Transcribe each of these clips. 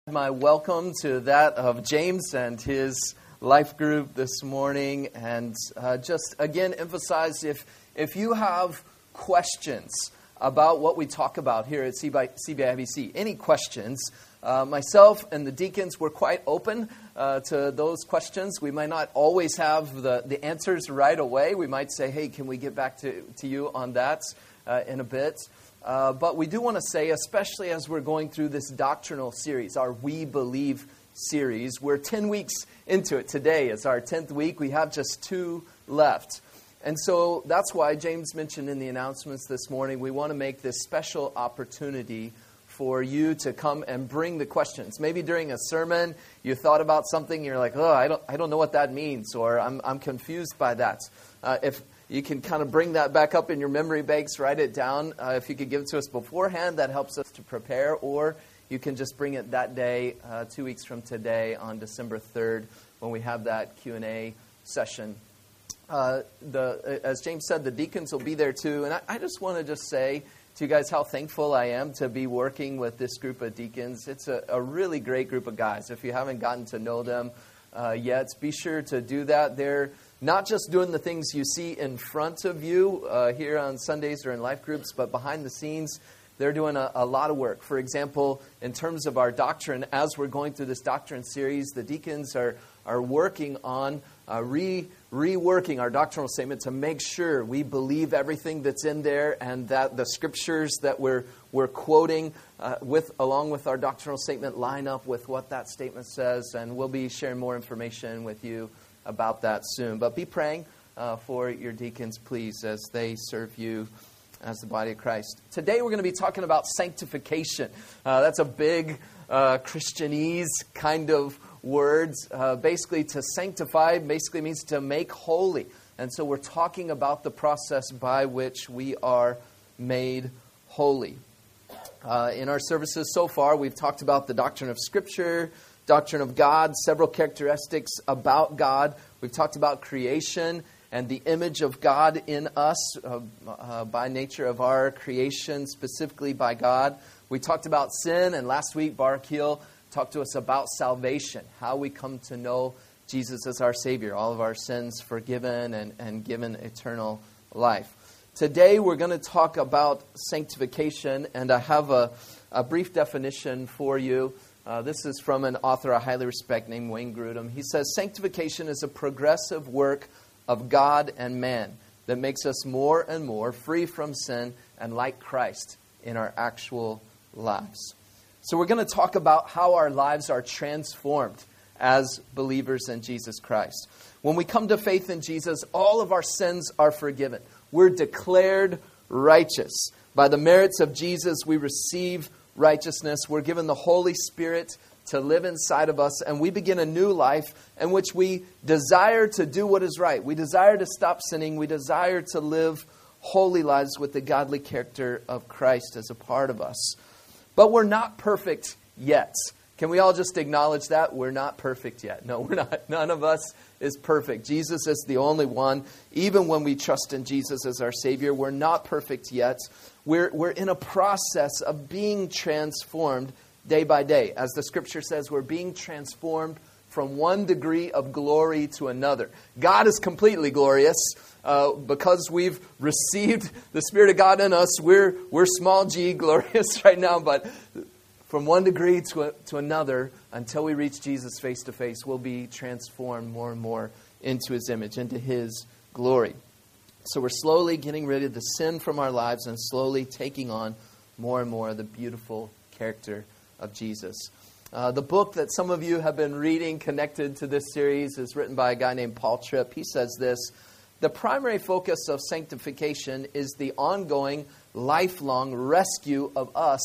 My welcome to that of James and his life group this morning, and just again emphasize if you have questions about what we talk about here at CBIBC, any questions, myself and the deacons, we're quite open to those questions. We might not always have the answers right away. We might say, hey, can we get back to you on that in a bit? But we do want to say, especially as we're going through this doctrinal series, our We Believe series, we're 10 weeks into it. Today is our 10th week. We have just 2 left. And so that's why James mentioned in the announcements this morning, we want to make this special opportunity for you to come and bring the questions. Maybe during a sermon, you thought about something, you're like, oh, I don't know what that means, or I'm confused by that. If you can kind of bring that back up in your memory banks, write it down. If you could give it to us beforehand, that helps us to prepare. Or you can just bring it that day, 2 weeks from today on December 3rd, when we have that Q&A session. As James said, the deacons will be there too. And I just want to just say to you guys how thankful I am to be working with this group of deacons. It's a really great group of guys. If you haven't gotten to know them yet, be sure to do that. They're not just doing the things you see in front of you here on Sundays or in life groups, but behind the scenes, they're doing a lot of work. For example, in terms of our doctrine, as we're going through this doctrine series, the deacons are working on reworking our doctrinal statement to make sure we believe everything that's in there and that the scriptures that we're quoting along with our doctrinal statement line up with what that statement says. And we'll be sharing more information with you about that soon. But be praying for your deacons, please, as they serve you as the body of Christ. Today we're going to be talking about sanctification. That's a big Christianese kind of words. Basically, to sanctify basically means to make holy. And so we're talking about the process by which we are made holy. In our services so far, we've talked about the doctrine of Scripture, doctrine of God, several characteristics about God. We've talked about creation and the image of God in us by nature of our creation, specifically by God. We talked about sin, and last week Bar Keel talked to us about salvation, how we come to know Jesus as our Savior, all of our sins forgiven and given eternal life. Today we're going to talk about sanctification, and I have a brief definition for you. This is from an author I highly respect named Wayne Grudem. He says, sanctification is a progressive work of God and man that makes us more and more free from sin and like Christ in our actual lives. So we're going to talk about how our lives are transformed as believers in Jesus Christ. When we come to faith in Jesus, all of our sins are forgiven. We're declared righteous. By the merits of Jesus, we receive righteousness. We're given the Holy Spirit to live inside of us, and we begin a new life in which we desire to do what is right. We desire to stop sinning. We desire to live holy lives with the godly character of Christ as a part of us. But we're not perfect yet. Can we all just acknowledge that? We're not perfect yet. No, we're not. None of us is perfect. Jesus is the only one. Even when we trust in Jesus as our Savior, we're not perfect yet. We're in a process of being transformed day by day. As the Scripture says, we're being transformed from one degree of glory to another. God is completely glorious. Because we've received the Spirit of God in us, we're small g glorious right now, but from one degree to another, until we reach Jesus face to face, we'll be transformed more and more into His image, into His glory. So we're slowly getting rid of the sin from our lives and slowly taking on more and more of the beautiful character of Jesus. The book that some of you have been reading connected to this series is written by a guy named Paul Tripp. He says this: the primary focus of sanctification is the ongoing, lifelong rescue of us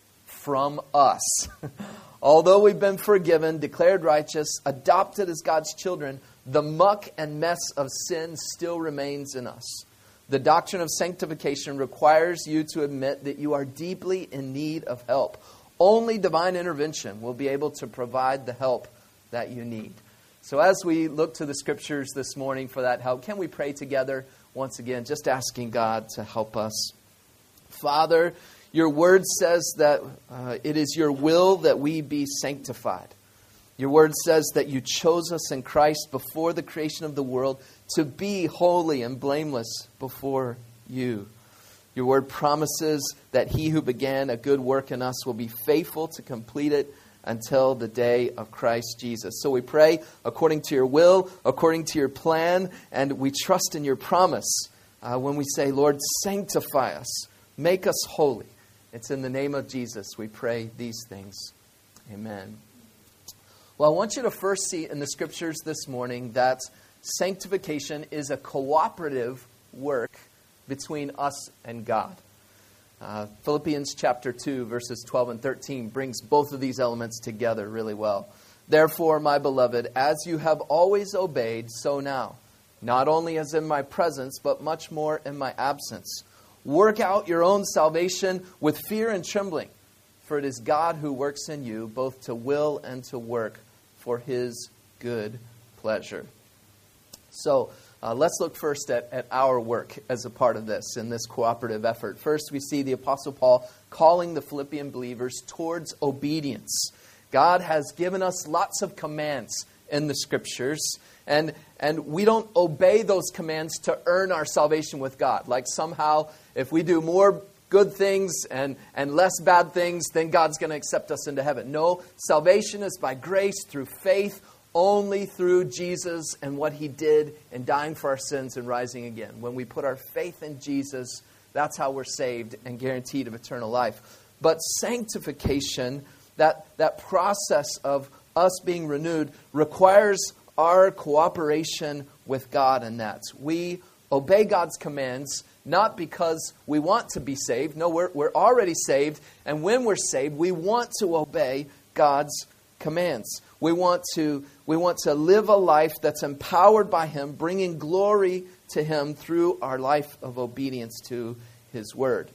from us. Although we've been forgiven, declared righteous, adopted as God's children, the muck and mess of sin still remains in us. The doctrine of sanctification requires you to admit that you are deeply in need of help. Only divine intervention will be able to provide the help that you need. So as we look to the Scriptures this morning for that help, can we pray together once again, just asking God to help us? Father, Your word says that it is your will that we be sanctified. Your word says that you chose us in Christ before the creation of the world to be holy and blameless before you. Your word promises that he who began a good work in us will be faithful to complete it until the day of Christ Jesus. So we pray according to your will, according to your plan, and we trust in your promise when we say, Lord, sanctify us, make us holy. It's in the name of Jesus we pray these things. Amen. Well, I want you to first see in the scriptures this morning that sanctification is a cooperative work between us and God. Philippians chapter 2, verses 12 and 13 brings both of these elements together really well. Therefore, my beloved, as you have always obeyed, so now, not only as in my presence, but much more in my absence. Work out your own salvation with fear and trembling, for it is God who works in you, both to will and to work for his good pleasure. So, let's look first at our work as a part of this, in this cooperative effort. First, we see the Apostle Paul calling the Philippian believers towards obedience. God has given us lots of commands in the Scriptures, and we don't obey those commands to earn our salvation with God. Like somehow, if we do more good things and less bad things, then God's going to accept us into heaven. No, salvation is by grace through faith, only through Jesus and what he did in dying for our sins and rising again. When we put our faith in Jesus, that's how we're saved and guaranteed of eternal life. But sanctification, that process of us being renewed, requires our cooperation with God in that. We obey God's commands, not because we want to be saved. No, we're already saved. And when we're saved, we want to obey God's commands. We want to live a life that's empowered by him, bringing glory to him through our life of obedience to his word.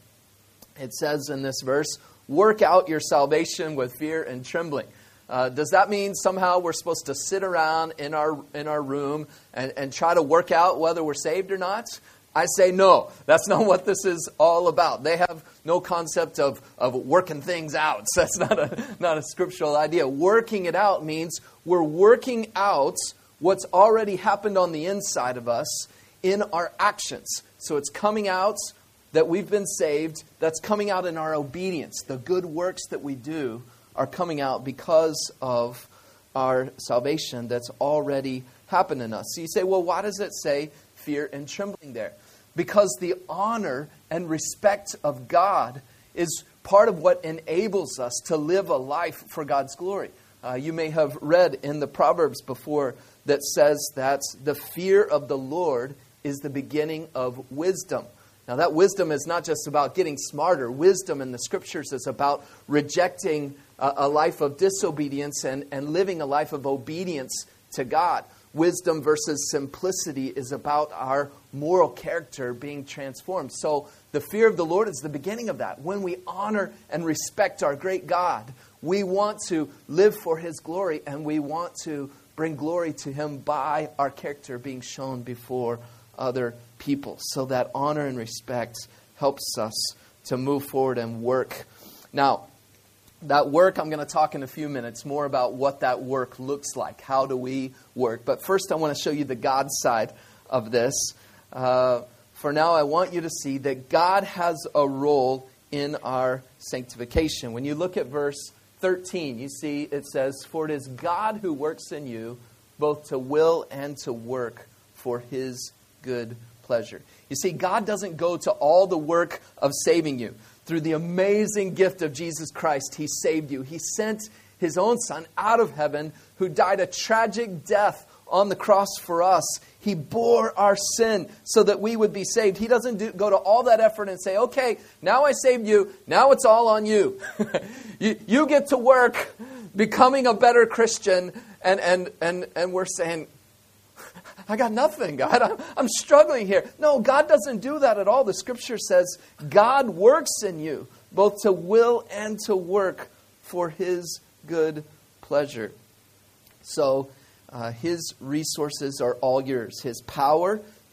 It says in this verse, work out your salvation with fear and trembling. Does that mean somehow we're supposed to sit around in our room and try to work out whether we're saved or not? I say no. That's not what this is all about. They have no concept of working things out. So that's not a scriptural idea. Working it out means we're working out what's already happened on the inside of us in our actions. So it's coming out that we've been saved. That's coming out in our obedience. The good works that we do are coming out because of our salvation that's already happened in us. So you say, well, why does it say fear and trembling there? Because the honor and respect of God is part of what enables us to live a life for God's glory. You may have read in the Proverbs before that says that the fear of the Lord is the beginning of wisdom. Now that wisdom is not just about getting smarter. Wisdom in the Scriptures is about rejecting a life of disobedience and living a life of obedience to God. Wisdom versus simplicity is about our moral character being transformed. So the fear of the Lord is the beginning of that. When we honor and respect our great God, we want to live for his glory, and we want to bring glory to him by our character being shown before other people. So that honor and respect helps us to move forward and work. Now, that work, I'm going to talk in a few minutes more about what that work looks like. How do we work? But first I want to show you the God side of this. For now, I want you to see that God has a role in our sanctification. When you look at verse 13, you see it says, for it is God who works in you both to will and to work for his good pleasure. You see, God doesn't go to all the work of saving you. Through the amazing gift of Jesus Christ, he saved you. He sent his own Son out of heaven, who died a tragic death on the cross for us. He bore our sin so that we would be saved. He doesn't go to all that effort and say, okay, now I saved you. Now it's all on you. You get to work becoming a better Christian. And we're saying, I got nothing, God. I'm struggling here. No, God doesn't do that at all. The Scripture says God works in you, both to will and to work for his good pleasure. So his resources are all yours. His power,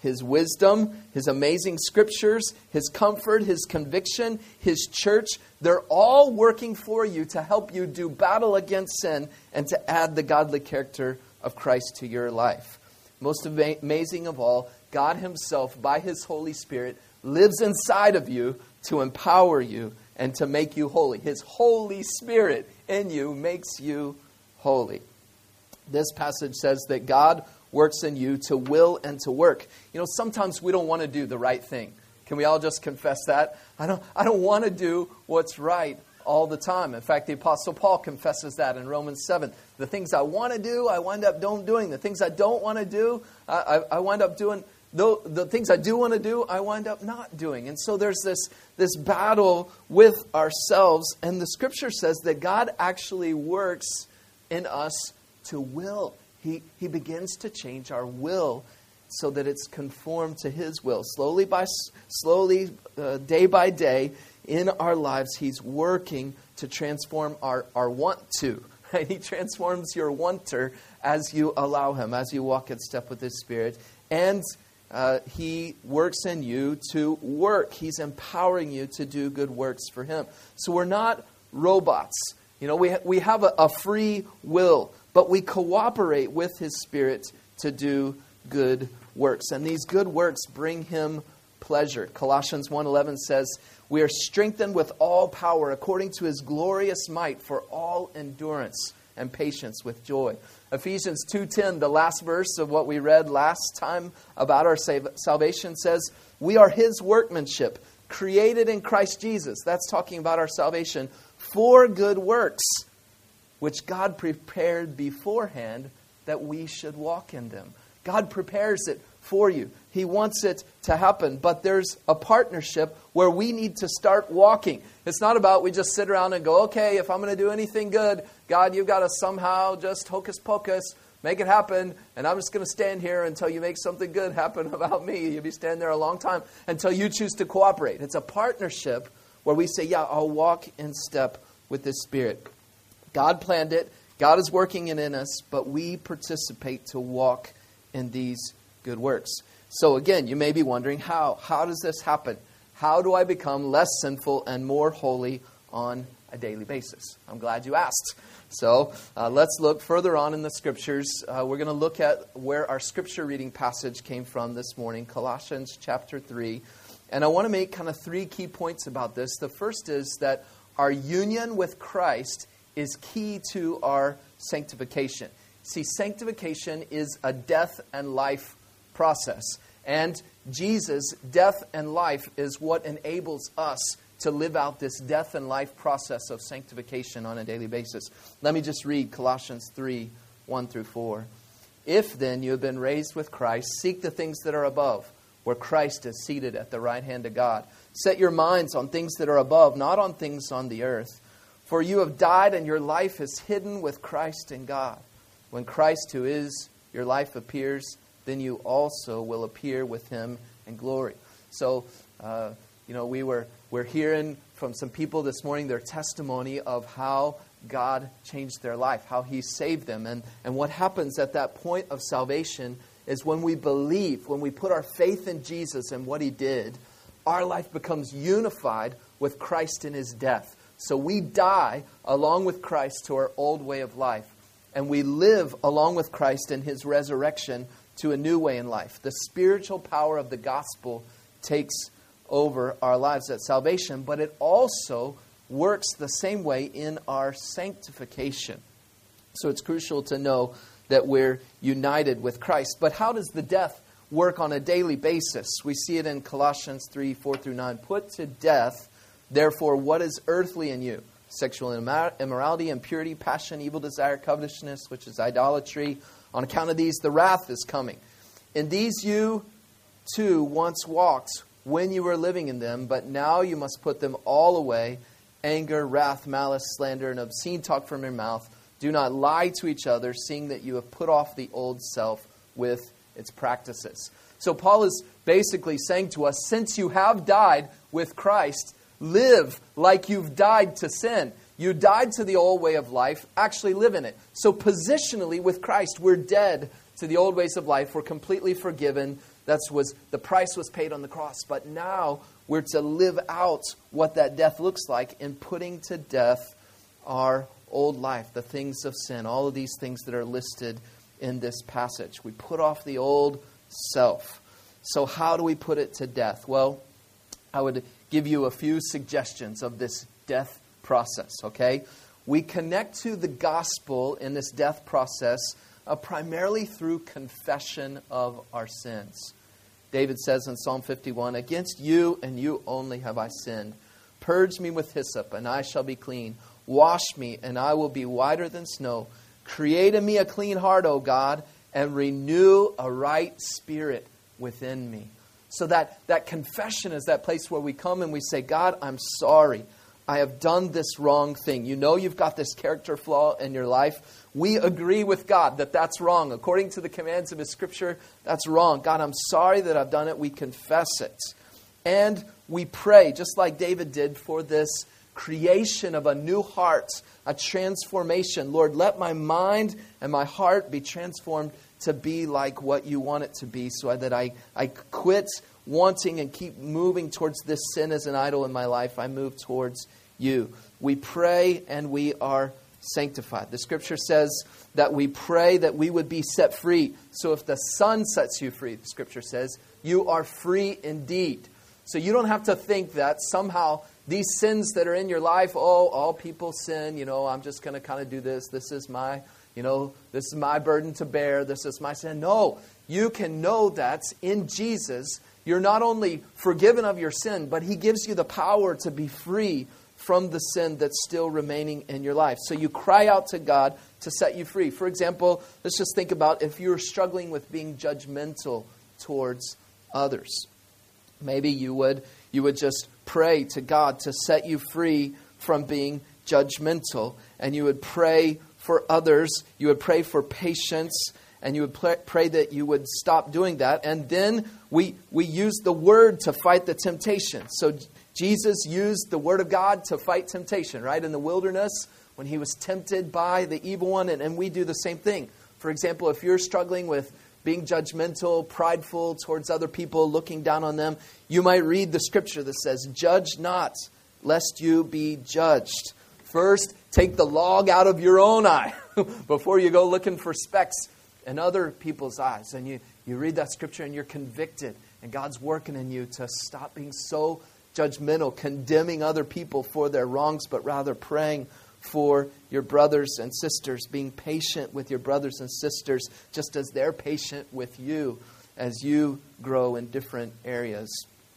His wisdom, His amazing scriptures, His comfort, His conviction, His church, they're all working for you to help you do battle against sin and to add the godly character of Christ to your life. Most amazing of all, God Himself, by His Holy Spirit, lives inside of you to empower you and to make you holy. His Holy Spirit in you makes you holy. This passage says that God works in you to will and to work. You know, sometimes we don't want to do the right thing. Can we all just confess that? I don't want to do what's right all the time. In fact, the Apostle Paul confesses that in Romans 7. The things I want to do, I wind up don't doing. The things I don't want to do, I wind up doing. The things I do want to do, I wind up not doing. And so there's this battle with ourselves. And the Scripture says that God actually works in us to will. He begins to change our will so that it's conformed to His will. Slowly, day by day, in our lives, He's working to transform our want to. Right? He transforms your wanter as you allow Him, as you walk in step with His Spirit. And He works in you to work. He's empowering you to do good works for Him. So we're not robots. You know, we have a free will, but we cooperate with His Spirit to do good works. And these good works bring Him pleasure. Colossians 1:11 says, "We are strengthened with all power according to His glorious might for all endurance and patience with joy." Ephesians 2:10, the last verse of what we read last time about our salvation, says, "We are His workmanship, created in Christ Jesus." That's talking about our salvation, "for good works, which God prepared beforehand that we should walk in them." God prepares it for you. He wants it to happen. But there's a partnership where we need to start walking. It's not about we just sit around and go, okay, if I'm going to do anything good, God, you've got to somehow just hocus pocus, make it happen, and I'm just going to stand here until you make something good happen about me. You'll be standing there a long time until you choose to cooperate. It's a partnership where we say, yeah, I'll walk in step with this Spirit. God planned it. God is working it in us, but we participate to walk in these good works. So again, you may be wondering, how does this happen? How do I become less sinful and more holy on a daily basis? I'm glad you asked. So let's look further on in the Scriptures. We're going to look at where our Scripture reading passage came from this morning, Colossians chapter 3. And I want to make kind of three key points about this. The first is that our union with Christ is key to our sanctification. See, sanctification is a death and life process. And Jesus' death and life is what enables us to live out this death and life process of sanctification on a daily basis. Let me just read Colossians 3, 1 through 4. "If then you have been raised with Christ, seek the things that are above, where Christ is seated at the right hand of God. Set your minds on things that are above, not on things on the earth. For you have died, and your life is hidden with Christ in God. When Christ, who is your life, appears, then you also will appear with Him in glory." So, we're hearing from some people this morning their testimony of how God changed their life, how He saved them. And what happens at that point of salvation is when we believe, when we put our faith in Jesus and what He did, our life becomes unified with Christ in His death. So we die along with Christ to our old way of life. And we live along with Christ in His resurrection to a new way in life. The spiritual power of the gospel takes over our lives at salvation, but it also works the same way in our sanctification. So it's crucial to know that we're united with Christ. But how does the death work on a daily basis? We see it in Colossians 3, 4 through 9. "Put to death, therefore, what is earthly in you: sexual immorality, impurity, passion, evil desire, covetousness, which is idolatry. On account of these, the wrath is coming. In these you too once walked when you were living in them, but now you must put them all away: anger, wrath, malice, slander, and obscene talk from your mouth. Do not lie to each other, seeing that you have put off the old self with its practices." So Paul is basically saying to us, since you have died with Christ, live like you've died to sin. You died to the old way of life. Actually live in it. So positionally with Christ, we're dead to the old ways of life. We're completely forgiven. the price was paid on the cross. But now we're to live out what that death looks like in putting to death our old life, the things of sin, all of these things that are listed in this passage. We put off the old self. So how do we put it to death? Well, I would give you a few suggestions of this death process, okay? We connect to the gospel in this death process primarily through confession of our sins. David says in Psalm 51, "Against you and you only have I sinned. Purge me with hyssop, and I shall be clean. Wash me, and I will be whiter than snow. Create in me a clean heart, O God, and renew a right spirit within me." So that confession is that place where we come and we say, "God, I'm sorry. I have done this wrong thing." You know you've got this character flaw in your life. We agree with God that that's wrong. According to the commands of His Scripture, that's wrong. God, I'm sorry that I've done it. We confess it. And we pray, just like David did, for this creation of a new heart, a transformation. Lord, let my mind and my heart be transformed to be like what you want it to be, so that I quit wanting and keep moving towards this sin as an idol in my life. I move towards you. We pray and we are sanctified. The Scripture says that we pray that we would be set free. So if the Son sets you free, the Scripture says, you are free indeed. So you don't have to think that somehow these sins that are in your life, all people sin, I'm just going to kind of do this. This is my burden to bear. This is my sin. No, you can know that in Jesus, you're not only forgiven of your sin, but He gives you the power to be free from the sin that's still remaining in your life. So you cry out to God to set you free. For example, let's just think about if you're struggling with being judgmental towards others. Maybe you would just pray to God to set you free from being judgmental. And you would pray for others. You would pray for patience. And you would pray that you would stop doing that. And then we use the Word to fight the temptation. So Jesus used the Word of God to fight temptation, right? In the wilderness, when He was tempted by the evil one. And we do the same thing. For example, if you're struggling with being judgmental, prideful towards other people, looking down on them, you might read the Scripture that says, "Judge not, lest you be judged." First, take the log out of your own eye before you go looking for specks in other people's eyes. And you read that Scripture and you're convicted. And God's working in you to stop being so judgmental, condemning other people for their wrongs, but rather praying for your brothers and sisters, being patient with your brothers and sisters, just as they're patient with you as you grow in different areas.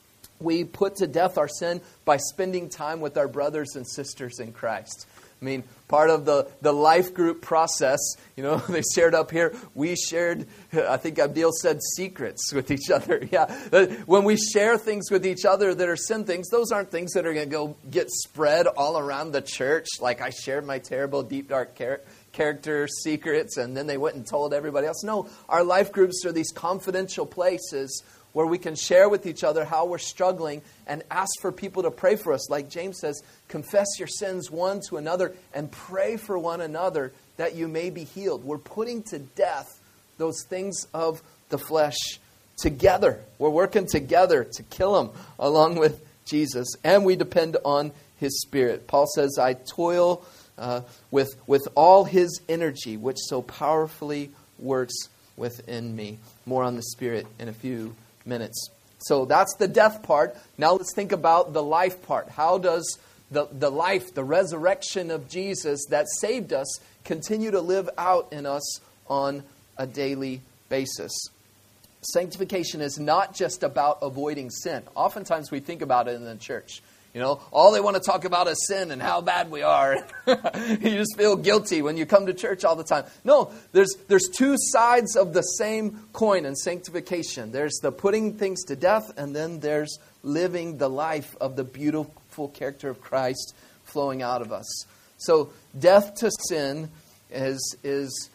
We put to death our sin by spending time with our brothers and sisters in Christ. I mean, part of the life group process, they shared up here, we shared, I think Abdil said, secrets with each other. Yeah, when we share things with each other that are sin things, those aren't things that are going to go get spread all around the church. Like I shared my terrible, deep, dark character secrets, and then they went and told everybody else. No, our life groups are these confidential places where we can share with each other how we're struggling and ask for people to pray for us. Like James says, confess your sins one to another and pray for one another that you may be healed. We're putting to death those things of the flesh together. We're working together to kill them along with Jesus, and we depend on His Spirit. Paul says, I toil with all His energy, which so powerfully works within me. More on the Spirit in a few minutes. So that's the death part. Now let's think about the life part. How does the life, the resurrection of Jesus that saved us, continue to live out in us on a daily basis? Sanctification is not just about avoiding sin. Oftentimes we think about it in the church. All they want to talk about is sin and how bad we are. You just feel guilty when you come to church all the time. No, there's two sides of the same coin in sanctification. There's the putting things to death, and then there's living the life of the beautiful character of Christ flowing out of us. So death to sin is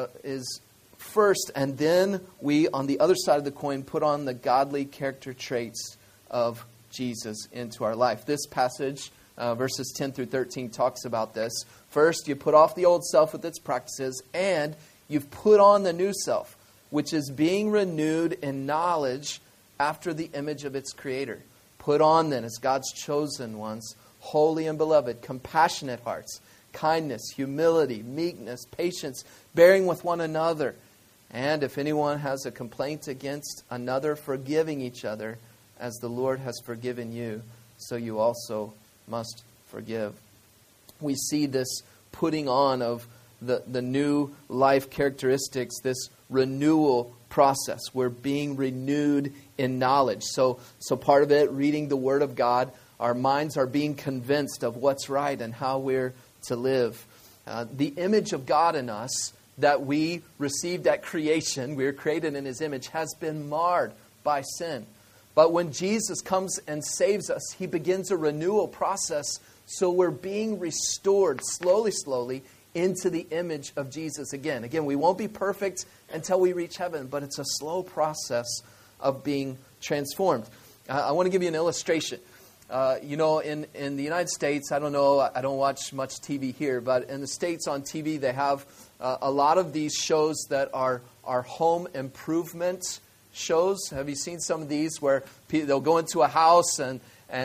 first, and then we, on the other side of the coin, put on the godly character traits of Jesus into our life. This passage, verses 10 through 13, talks about this. First, you put off the old self with its practices, and you've put on the new self. which is being renewed in knowledge after the image of its Creator. Put on then, as God's chosen ones, holy and beloved, compassionate hearts, kindness, humility, meekness, patience, bearing with one another. And if anyone has a complaint against another, forgiving each other, as the Lord has forgiven you, so you also must forgive. We see this putting on of the new life characteristics, this renewal process. We're being renewed in knowledge. So part of it, reading the Word of God, our minds are being convinced of what's right and how we're to live. The image of God in us that we received at creation, we were created in His image, has been marred by sin. But when Jesus comes and saves us, He begins a renewal process. So we're being restored slowly into the image of Jesus again. Again, we won't be perfect until we reach heaven, but it's a slow process of being transformed. I want to give you an illustration. In the United States, I don't know, I don't watch much TV here, but in the States on TV, they have a lot of these shows that are home improvement shows. Have you seen some of these where they'll go into a house and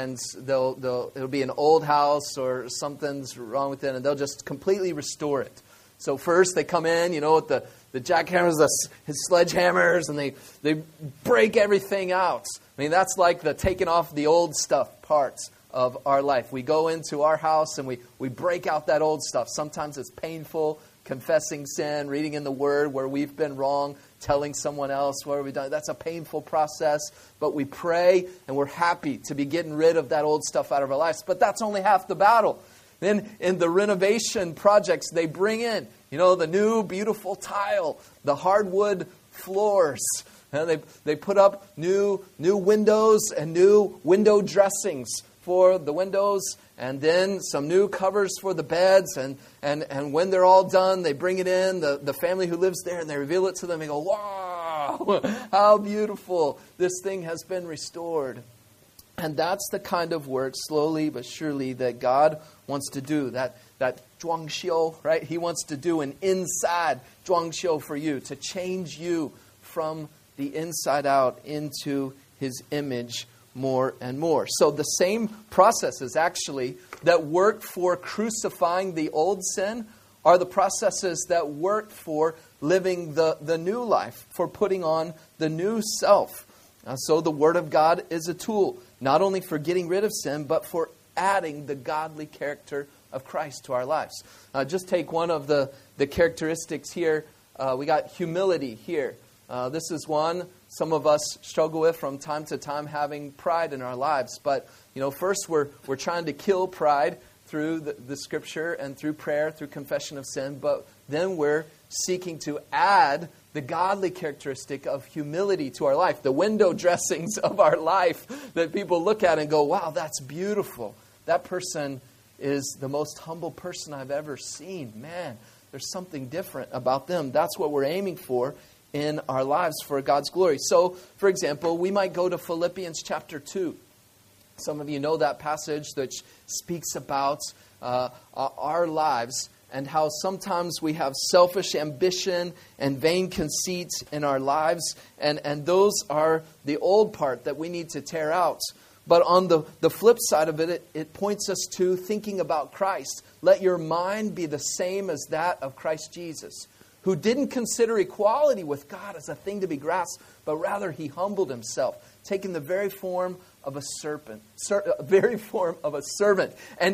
it'll be an old house or something's wrong with it, and they'll just completely restore it. So first they come in, with the jackhammers, his sledgehammers, and they break everything out. I mean, that's like the taking off the old stuff parts of our life. We go into our house and we break out that old stuff. Sometimes it's painful, confessing sin, reading in the Word where we've been wrong, telling someone else what we've done. That's a painful process, but we pray and we're happy to be getting rid of that old stuff out of our lives. But that's only half the battle. Then in the renovation projects, they bring in, the new beautiful tile, the hardwood floors. And they put up new windows and new window dressings for the windows, and then some new covers for the beds. And when they're all done, they bring it in, the family who lives there, and they reveal it to them. They go, wow, how beautiful. This thing has been restored. And that's the kind of work, slowly but surely, that God wants to do. That 装修, right? He wants to do an inside 装修 for you, to change you from the inside out into His image more and more. So the same processes actually that worked for crucifying the old sin are the processes that work for living the new life, for putting on the new self. So the Word of God is a tool, not only for getting rid of sin, but for adding the godly character of Christ to our lives. Just take one of the characteristics here. We got humility here. This is one some of us struggle with from time to time, having pride in our lives. But, first we're trying to kill pride through the Scripture and through prayer, through confession of sin. But then we're seeking to add the godly characteristic of humility to our life, the window dressings of our life that people look at and go, wow, that's beautiful. That person is the most humble person I've ever seen. Man, there's something different about them. That's what we're aiming for in our lives for God's glory. So, for example, we might go to Philippians chapter 2. Some of you know that passage which speaks about our lives and how sometimes we have selfish ambition and vain conceit in our lives. And those are the old part that we need to tear out. But on the flip side of it, it points us to thinking about Christ. Let your mind be the same as that of Christ Jesus, who didn't consider equality with God as a thing to be grasped, but rather He humbled Himself, taking the very form of a servant. And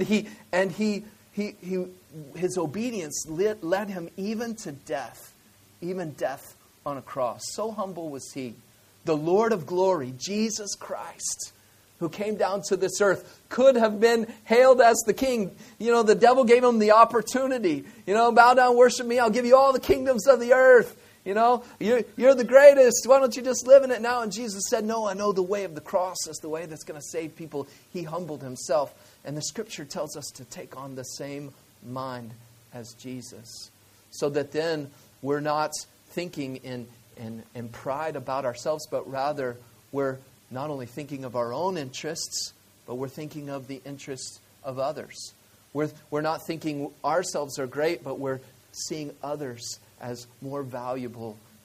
His obedience led Him even to death, even death on a cross. So humble was He. The Lord of glory, Jesus Christ, who came down to this earth, could have been hailed as the king. The devil gave Him the opportunity. Bow down, worship me. I'll give you all the kingdoms of the earth. You're the greatest. Why don't you just live in it now? And Jesus said, no, I know the way of the cross is the way that's going to save people. He humbled Himself. And the Scripture tells us to take on the same mind as Jesus, so that then we're not thinking in pride about ourselves, but rather we're not only thinking of our own interests, but we're thinking of the interests of others. We're not thinking ourselves are great, but we're seeing others as more valuable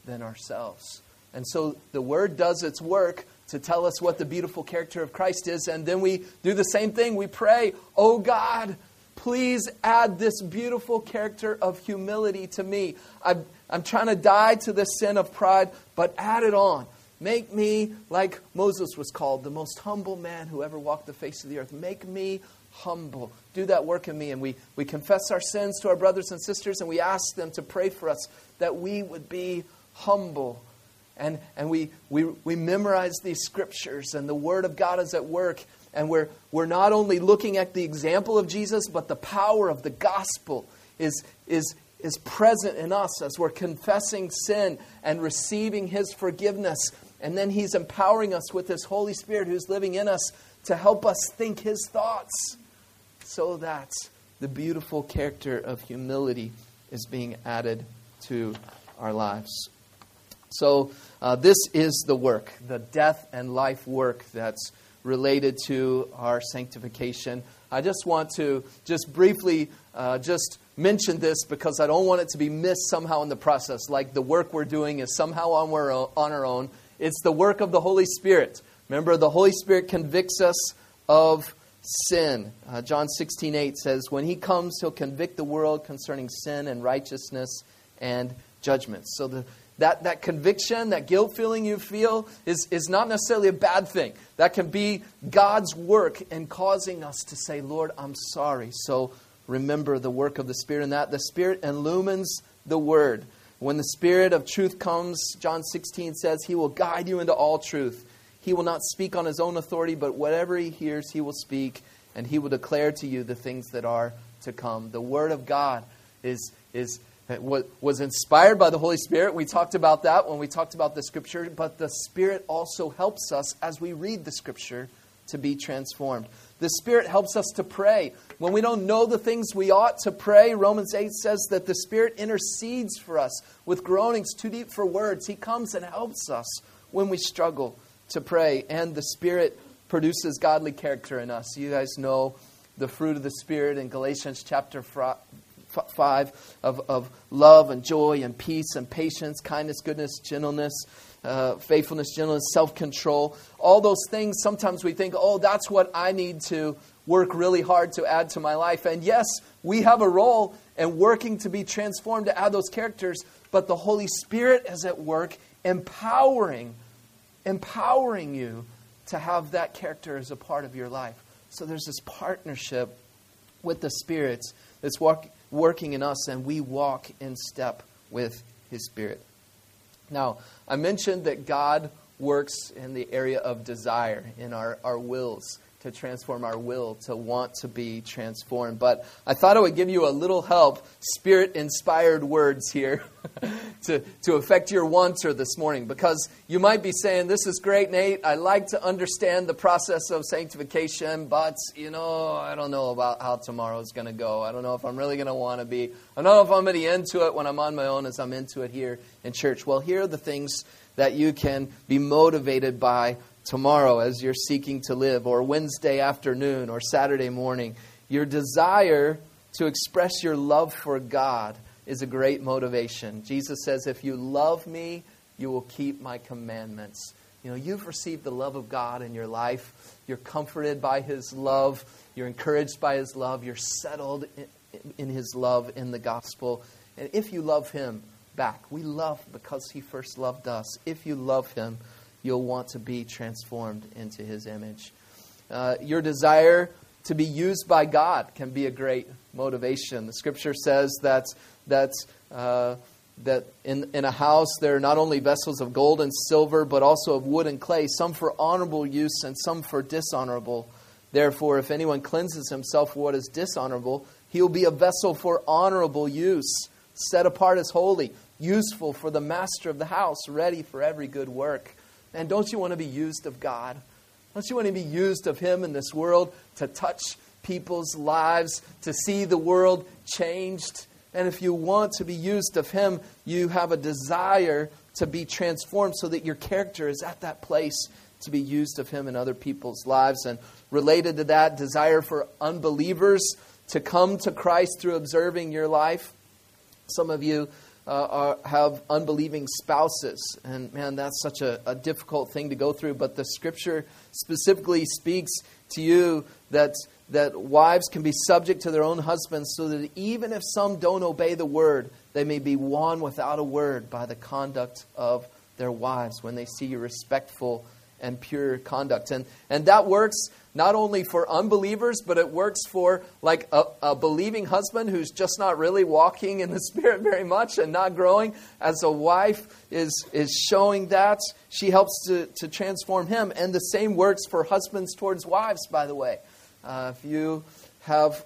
than ourselves. And so the Word does its work to tell us what the beautiful character of Christ is. And then we do the same thing. We pray, oh God, please add this beautiful character of humility to me. I'm trying to die to the sin of pride, but add it on. Make me, like Moses was called, the most humble man who ever walked the face of the earth. Make me humble. Do that work in me. And we confess our sins to our brothers and sisters, and we ask them to pray for us that we would be humble. And we memorize these scriptures, and the Word of God is at work. And we're not only looking at the example of Jesus, but the power of the gospel is present in us as we're confessing sin and receiving His forgiveness. And then He's empowering us with His Holy Spirit who's living in us to help us think His thoughts, so that the beautiful character of humility is being added to our lives. So this is the work, the death and life work that's related to our sanctification. I just want to just briefly just mention this because I don't want it to be missed somehow in the process, like the work we're doing is somehow on our own. It's the work of the Holy Spirit. Remember, the Holy Spirit convicts us of sin. John 16:8 says, when He comes, He'll convict the world concerning sin and righteousness and judgment. So that conviction, that guilt feeling you feel is not necessarily a bad thing. That can be God's work in causing us to say, Lord, I'm sorry. So remember the work of the Spirit in that. The Spirit illumines the Word. When the Spirit of truth comes, John 16 says, He will guide you into all truth. He will not speak on His own authority, but whatever He hears, He will speak, and He will declare to you the things that are to come. The Word of God was inspired by the Holy Spirit. We talked about that when we talked about the Scripture, but the Spirit also helps us as we read the Scripture to be transformed. The Spirit helps us to pray. When we don't know the things we ought to pray, Romans 8 says that the Spirit intercedes for us with groanings too deep for words. He comes and helps us when we struggle to pray. And the Spirit produces godly character in us. You guys know the fruit of the Spirit in Galatians chapter 5 of love and joy and peace and patience, kindness, goodness, gentleness, faithfulness, gentleness, self-control. All those things, sometimes we think, oh, that's what I need to work really hard to add to my life. And yes, we have a role in working to be transformed to add those characters, but the Holy Spirit is at work empowering you to have that character as a part of your life. So there's this partnership with the Spirit that's working in us, and we walk in step with His Spirit. Now, I mentioned that God works in the area of desire, in our wills, to transform our will, to want to be transformed. But I thought I would give you a little help, Spirit-inspired words here, to affect your wanter this morning. Because you might be saying, this is great, Nate. I like to understand the process of sanctification, but, I don't know about how tomorrow's going to go. I don't know if I'm really going to want to be. I don't know if I'm going to be into it when I'm on my own as I'm into it here in church. Well, here are the things that you can be motivated by tomorrow as you're seeking to live, or Wednesday afternoon, or Saturday morning. Your desire to express your love for God is a great motivation. Jesus says, if you love me, you will keep my commandments. You've received the love of God in your life. You're comforted by His love. You're encouraged by His love. You're settled in His love in the gospel. And if you love Him back, we love because He first loved us. If you love Him, you'll want to be transformed into His image. Your desire to be used by God can be a great motivation. The Scripture says that in a house there are not only vessels of gold and silver, but also of wood and clay, some for honorable use and some for dishonorable. Therefore, if anyone cleanses himself for what is dishonorable, he will be a vessel for honorable use, set apart as holy, useful for the master of the house, ready for every good work. And don't you want to be used of God? Don't you want to be used of Him in this world to touch people's lives, to see the world changed? And if you want to be used of Him, you have a desire to be transformed so that your character is at that place to be used of Him in other people's lives. And related to that, desire for unbelievers to come to Christ through observing your life. Some of you have unbelieving spouses. And man, that's such a difficult thing to go through. But the Scripture specifically speaks to you that wives can be subject to their own husbands, so that even if some don't obey the word, they may be won without a word by the conduct of their wives when they see your respectful and pure conduct. And that works not only for unbelievers, but it works for like a believing husband who's just not really walking in the Spirit very much and not growing. As a wife is showing that, she helps to transform him. And the same works for husbands towards wives, by the way. If you have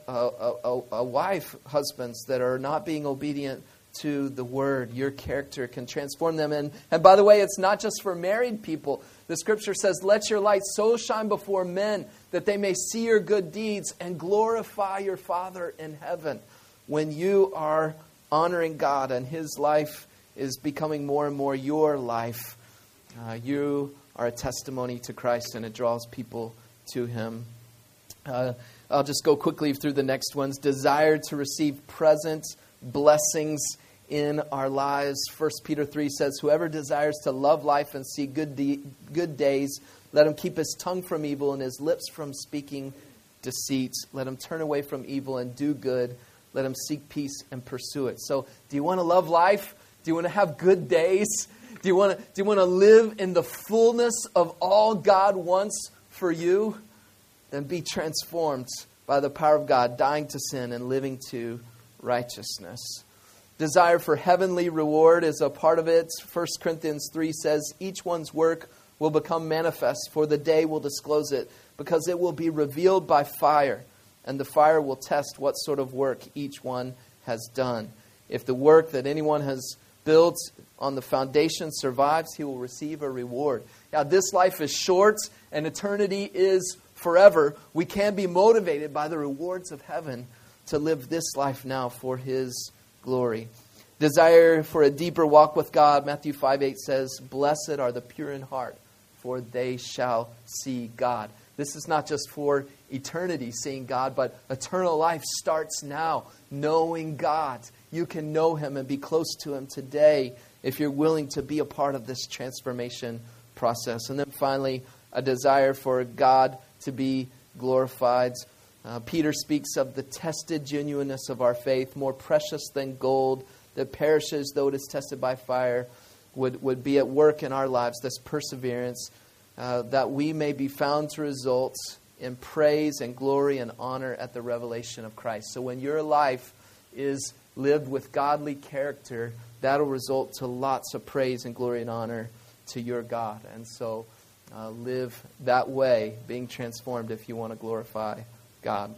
a wife, husbands, that are not being obedient to the word, your character can transform them. And by the way, it's not just for married people. The Scripture says, let your light so shine before men that they may see your good deeds and glorify your Father in heaven. When you are honoring God and His life is becoming more and more your life, you are a testimony to Christ, and it draws people to Him. I'll just go quickly through the next ones. Desire to receive present blessings in our lives. 1 Peter 3 says, whoever desires to love life and see good days, let him keep his tongue from evil and his lips from speaking deceit. Let him turn away from evil and do good. Let him seek peace and pursue it. So, do you want to love life? Do you want to have good days? Do you want to live in the fullness of all God wants for you? Then be transformed by the power of God, dying to sin and living to righteousness. Desire for heavenly reward is a part of it. 1 Corinthians 3 says, each one's work will become manifest, for the day will disclose it, because it will be revealed by fire, and the fire will test what sort of work each one has done. If the work that anyone has built on the foundation survives, he will receive a reward. Now, this life is short, and eternity is forever. We can be motivated by the rewards of heaven to live this life now for His glory. Desire for a deeper walk with God. Matthew 5:8 says, blessed are the pure in heart, for they shall see God. This is not just for eternity seeing God, but eternal life starts now, knowing God. You can know Him and be close to Him today if you're willing to be a part of this transformation process. And then finally, a desire for God to be glorified. Peter speaks of the tested genuineness of our faith, more precious than gold that perishes though it is tested by fire, would be at work in our lives, this perseverance, that we may be found to result in praise and glory and honor at the revelation of Christ. So when your life is lived with godly character, that'll result to lots of praise and glory and honor to your God. And so live that way, being transformed if you want to glorify God.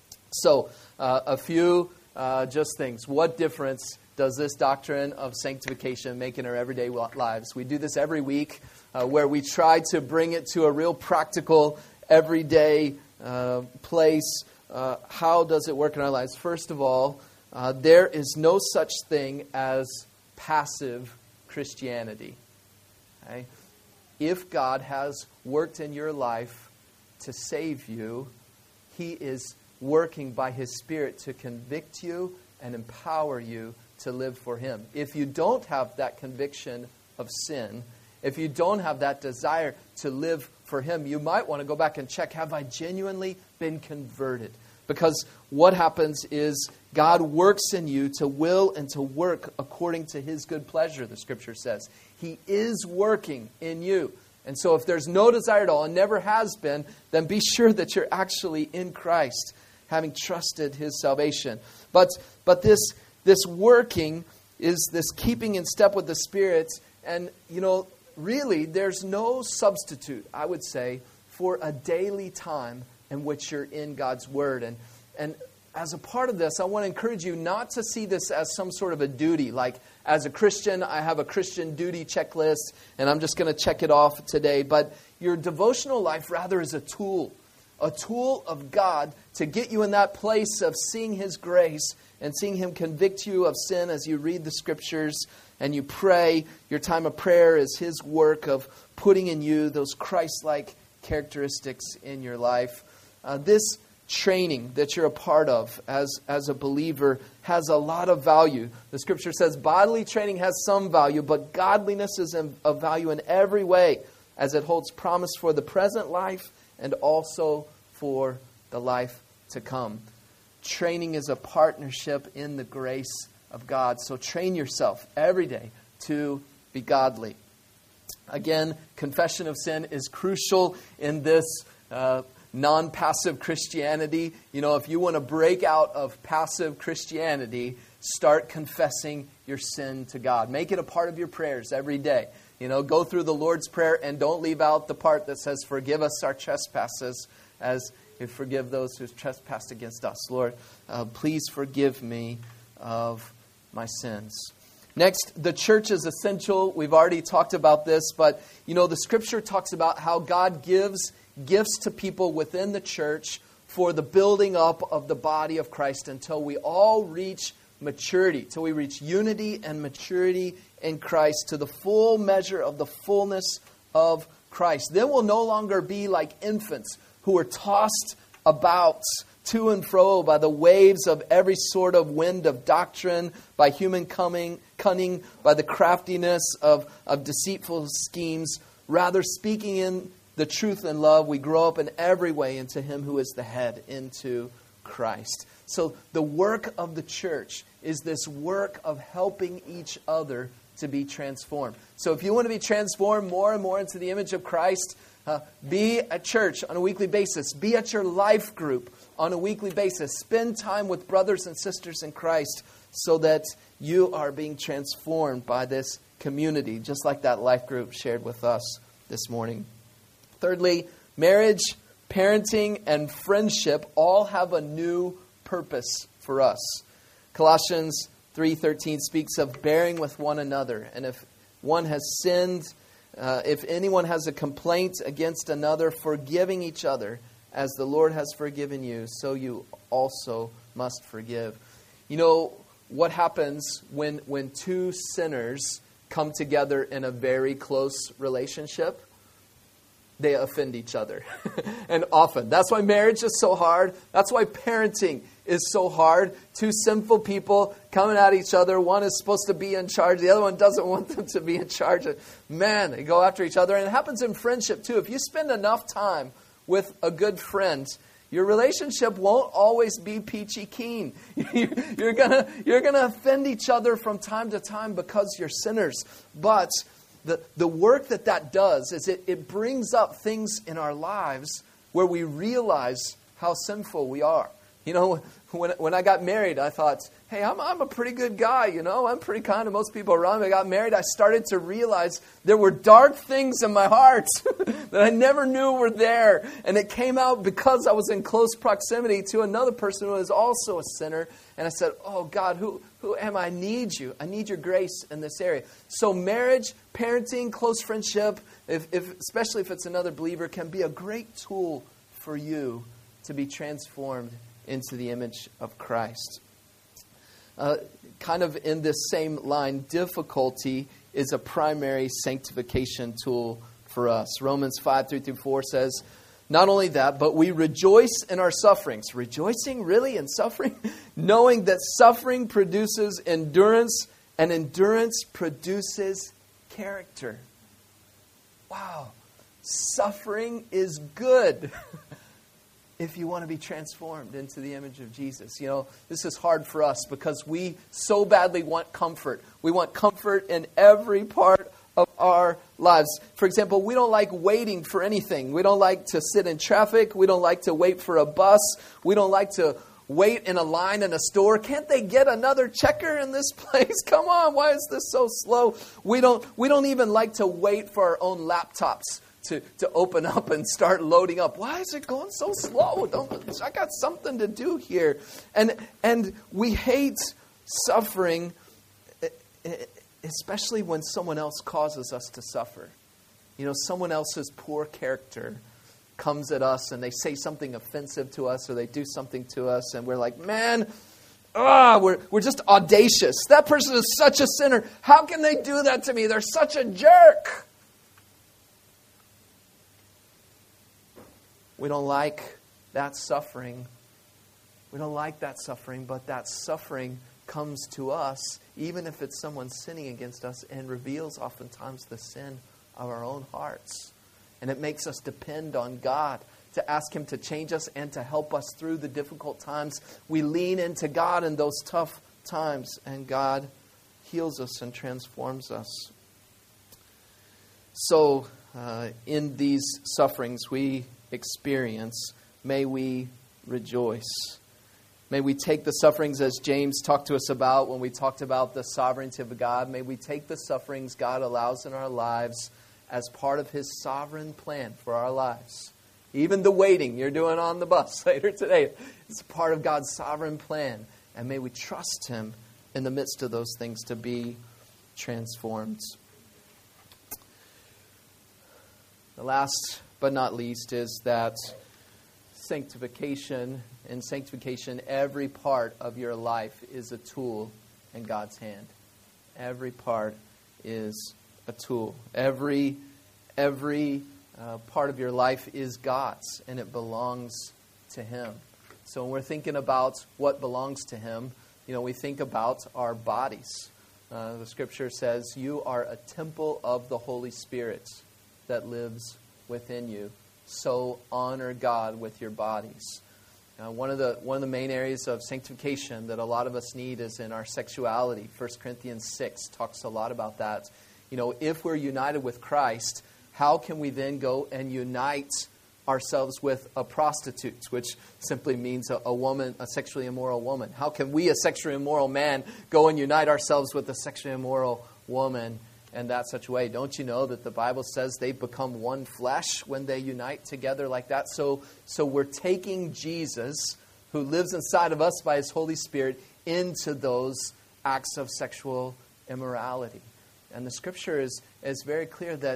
So, a few just things. What difference does this doctrine of sanctification make in our everyday lives? We do this every week where we try to bring it to a real practical, everyday place. How does it work in our lives? First of all, there is no such thing as passive Christianity. Okay? If God has worked in your life to save you, He is working by His Spirit to convict you and empower you to live for Him. If you don't have that conviction of sin, if you don't have that desire to live for Him, you might want to go back and check, have I genuinely been converted? Because what happens is God works in you to will and to work according to His good pleasure, the Scripture says. He is working in you. And so if there's no desire at all and never has been, then be sure that you're actually in Christ, having trusted His salvation. But this working is this keeping in step with the Spirit. And, really, there's no substitute, I would say, for a daily time in which you're in God's Word. And as a part of this, I want to encourage you not to see this as some sort of a duty. Like, as a Christian, I have a Christian duty checklist, and I'm just going to check it off today. But your devotional life, rather, is a tool of God to get you in that place of seeing His grace and seeing Him convict you of sin as you read the Scriptures and you pray. Your time of prayer is His work of putting in you those Christ-like characteristics in your life. This training that you're a part of as a believer has a lot of value. The scripture says bodily training has some value, but godliness is of value in every way, as it holds promise for the present life and also for the life to come. Training is a partnership in the grace of God. So train yourself every day to be godly. Again, confession of sin is crucial in this non-passive Christianity. You know, if you want to break out of passive Christianity, start confessing your sin to God. Make it a part of your prayers every day. You know, go through the Lord's Prayer and don't leave out the part that says, forgive us our trespasses as we forgive those who trespass against us. Lord, please forgive me of my sins. Next, the church is essential. We've already talked about this, but you know, the scripture talks about how God gives gifts to people within the church for the building up of the body of Christ until we all reach maturity, till we reach unity and maturity in Christ to the full measure of the fullness of Christ. Then we'll no longer be like infants who are tossed about to and fro by the waves of every sort of wind of doctrine, by human cunning, by the craftiness of deceitful schemes. Rather, speaking in the truth and love, we grow up in every way into Him who is the head, into Christ. So the work of the church is this work of helping each other to be transformed. So if you want to be transformed more and more into the image of Christ, be at church on a weekly basis. Be at your life group on a weekly basis. Spend time with brothers and sisters in Christ so that you are being transformed by this community, just like that life group shared with us this morning. Thirdly, marriage, parenting, and friendship all have a new purpose for us. Colossians 3:13 speaks of bearing with one another. And if one has sinned, if anyone has a complaint against another, forgiving each other, as the Lord has forgiven you, so you also must forgive. You know, what happens when two sinners come together in a very close relationship? They offend each other. And often. That's why marriage is so hard. That's why parenting is so hard. Two sinful people coming at each other. One is supposed to be in charge. The other one doesn't want them to be in charge. Man, they go after each other. And it happens in friendship too. If you spend enough time with a good friend, your relationship won't always be peachy keen. You're gonna offend each other from time to time because you're sinners. But the work that does is it brings up things in our lives where we realize how sinful we are. You know, when I got married, I thought, hey, I'm a pretty good guy, you know. I'm pretty kind to most people around me. I got married, I started to realize there were dark things in my heart that I never knew were there. And it came out because I was in close proximity to another person who is also a sinner. And I said, oh, God, who am I? I need you. I need your grace in this area. So marriage, parenting, close friendship, especially if it's another believer, can be a great tool for you to be transformed into the image of Christ. Kind of in this same line, difficulty is a primary sanctification tool for us. Romans 5:3-4 says, not only that, but we rejoice in our sufferings. Rejoicing really in suffering? Knowing that suffering produces endurance, and endurance produces character. Wow. Suffering is good if you want to be transformed into the image of Jesus. You know, this is hard for us because we so badly want comfort. We want comfort in every part of our lives. For example, we don't like waiting for anything. We don't like to sit in traffic. We don't like to wait for a bus. We don't like to wait in a line in a store. Can't they get another checker in this place? Come on, why is this so slow? We don't even like to wait for our own laptops to open up and start loading up. Why is it going so slow? I got something to do here. And we hate suffering, especially when someone else causes us to suffer. You know, someone else's poor character comes at us and they say something offensive to us or they do something to us and we're like, man, we're just audacious. That person is such a sinner. How can they do that to me? They're such a jerk. We don't like that suffering We don't like that suffering, but that suffering comes to us, even if it's someone sinning against us, and reveals oftentimes the sin of our own hearts. And it makes us depend on God to ask Him to change us and to help us through the difficult times. We lean into God in those tough times, and God heals us and transforms us. So, in these sufferings we experience, may we rejoice. May we take the sufferings as James talked to us about when we talked about the sovereignty of God. May we take the sufferings God allows in our lives as part of His sovereign plan for our lives. Even the waiting you're doing on the bus later today is part of God's sovereign plan. And may we trust Him in the midst of those things to be transformed. The last but not least is that sanctification, every part of your life is a tool in God's hand. Every part is a tool. Every part of your life is God's, and it belongs to Him. So when we're thinking about what belongs to Him, we think about our bodies. The Scripture says, "You are a temple of the Holy Spirit that lives within you. So honor God with your bodies." One of the main areas of sanctification that a lot of us need is in our sexuality. 1 Corinthians 6 talks a lot about that. If we're united with Christ, how can we then go and unite ourselves with a prostitute, which simply means a woman, a sexually immoral woman? How can we, a sexually immoral man, go and unite ourselves with a sexually immoral woman in that such a way? Don't you know that the Bible says they become one flesh when they unite together like that? So we're taking Jesus, who lives inside of us by His Holy Spirit, into those acts of sexual immorality. And the Scripture is very clear that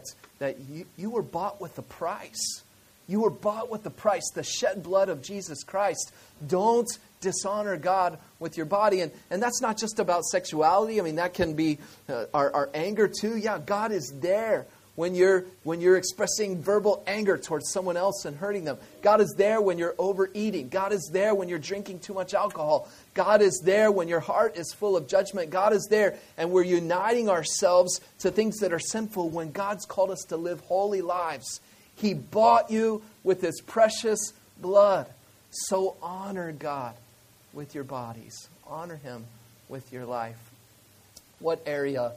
you were bought with a price. You were bought with the price, the shed blood of Jesus Christ. Don't dishonor God with your body. And that's not just about sexuality. I mean, that can be our anger too. Yeah, God is there when you're expressing verbal anger towards someone else and hurting them. God is there when you're overeating. God is there when you're drinking too much alcohol. God is there when your heart is full of judgment. God is there, and we're uniting ourselves to things that are sinful when God's called us to live holy lives. He bought you with His precious blood. So honor God with your bodies. Honor Him with your life. What area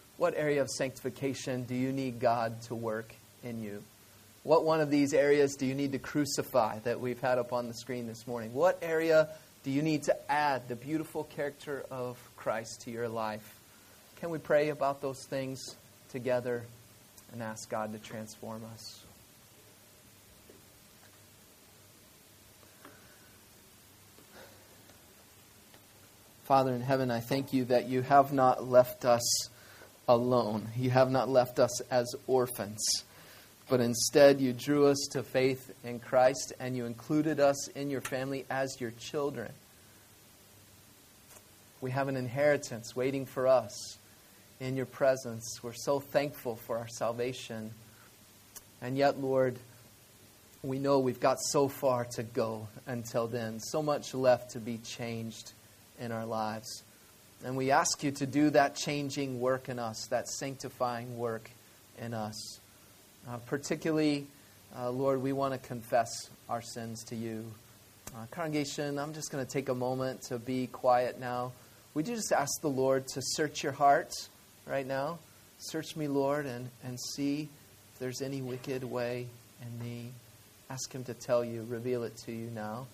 of sanctification do you need God to work in you? What one of these areas do you need to crucify that we've had up on the screen this morning? What area do you need to add the beautiful character of Christ to your life? Can we pray about those things together and ask God to transform us? Father in heaven, I thank You that You have not left us alone. You have not left us as orphans, but instead You drew us to faith in Christ, and You included us in Your family as Your children. We have an inheritance waiting for us in Your presence. We're so thankful for our salvation. And yet, Lord, we know we've got so far to go until then. So much left to be changed in our lives. And we ask You to do that changing work in us, that sanctifying work in us. Particularly, Lord, we want to confess our sins to You. Congregation, I'm just going to take a moment to be quiet now. Would you just ask the Lord to search your hearts right now? Search me, Lord, and see if there's any wicked way in me. Ask Him to tell you, reveal it to you now.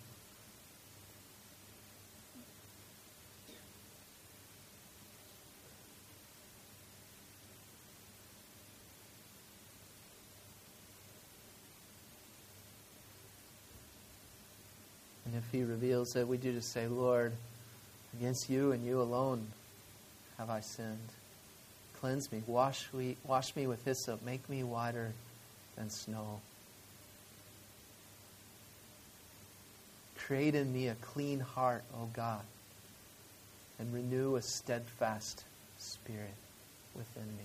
And if He reveals it, we do just say, Lord, against You and You alone have I sinned. Cleanse me, wash me with hyssop, make me whiter than snow. Create in me a clean heart, O God, and renew a steadfast spirit within me.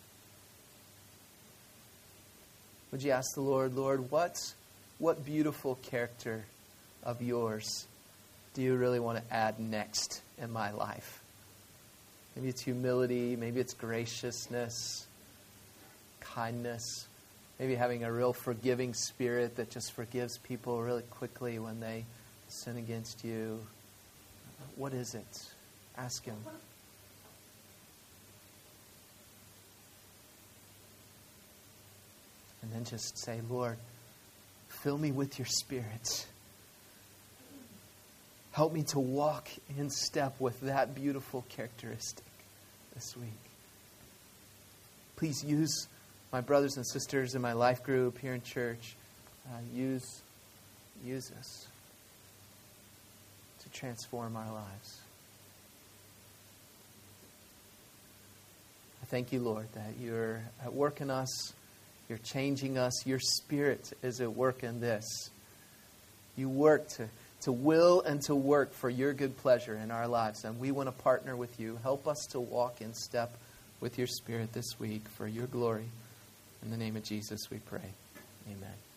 Would you ask the Lord, Lord, what beautiful character of Yours do you really want to add next in my life? Maybe it's humility, maybe it's graciousness, kindness, maybe having a real forgiving spirit that just forgives people really quickly when they sin against you. What is it? Ask Him. And then just say, Lord, fill me with your Spirit. Help me to walk in step with that beautiful characteristic this week. Please use my brothers and sisters in my life group here in church. Use us to transform our lives. I thank you, Lord, that you're at work in us. You're changing us. Your Spirit is at work in this. You work to will and to work for your good pleasure in our lives. And we want to partner with you. Help us to walk in step with your Spirit this week for your glory. In the name of Jesus we pray. Amen.